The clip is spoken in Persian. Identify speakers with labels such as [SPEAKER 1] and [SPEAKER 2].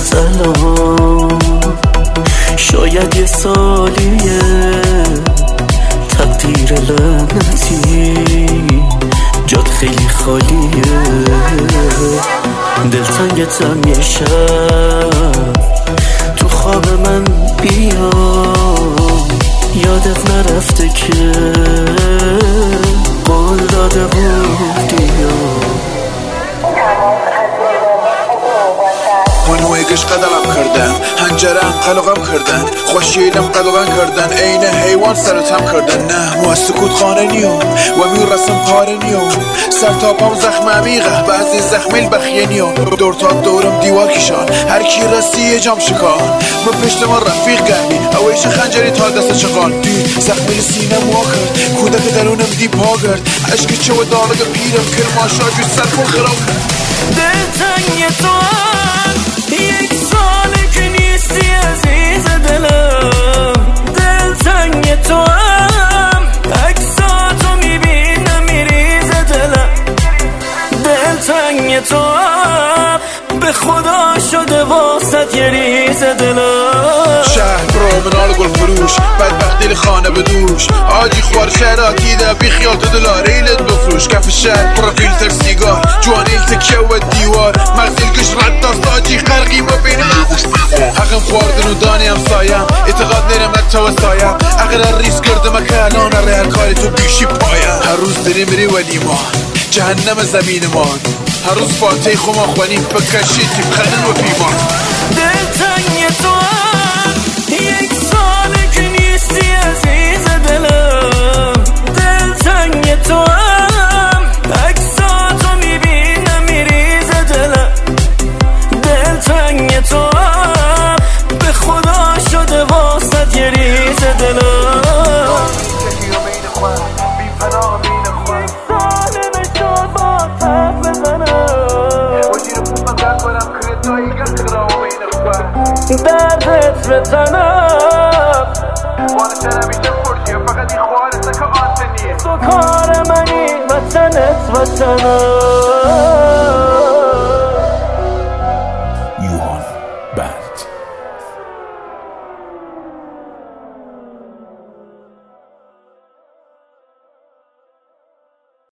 [SPEAKER 1] سلام. شاید یه سالیه تقدیر لعنتی جات خیلی خالیه. دلتنگتم یه شب تو خواب من بیا، یادت نرفته که قول داده بودی.
[SPEAKER 2] منویگش قدمم کردن، هنجرم قلقم کردن، خوشیلم قلقم کردن، عین حیوان سرتم کردن. نه مو از سکوت خانه نیوم و میرسم پاره نیوم. سر تا پام زخم عمیقه، بعضی زخمیل بخیه نیوم. دور تا دورم دیوار کشان، هر کی رسی یه جام شکان. با پشت ما رفیق گردی، اویش خنجری تا دست چقان. دی زخمیل سینم وا کرد، کودک درونم دی پا کرد. عشق چه و دالگ پیرم کرماشا جو سر کن خراب کرد.
[SPEAKER 1] دلتنگ تو یک ساله که نیستی عزیز دلم. دلتنگ تو هم عکساتو میبینم میریز دلم. دلتنگ تو هم به خدا شده واسط یه ریز دلم.
[SPEAKER 2] شهر برو منال گل فروش، بدبخت دل خانه بدوش. آجی خوار شهراتی ده بی خیال تو دلاره ایلت بفروش. کف شهر پر فیلتر سیگار، جوانیل تکیه و دیوار. مغزیل کش رد داست آجی خرقی ما بین حقم خواردن و دانی هم سایم. اعتقاد نرم نتا و سایم، اگر ریس کردم که الان اره هر کاری تو بیشی پایم. هر روز داری میری ولی ما جهنم زمین ما. هر روز فاتح خما خوانیم بکشی تیم خنن و پیمان.
[SPEAKER 1] دلتنگ تو یک ساله که نیستی عزیز دلم. دلتنگ تو هم عکساتو میبینم میریز دلم. دلتنگ تو هم به خدا شده واسط یه ریز دلم. ساله نشد با تف بزنم، دردت به تنم. تو کار منی وطنت وطنم.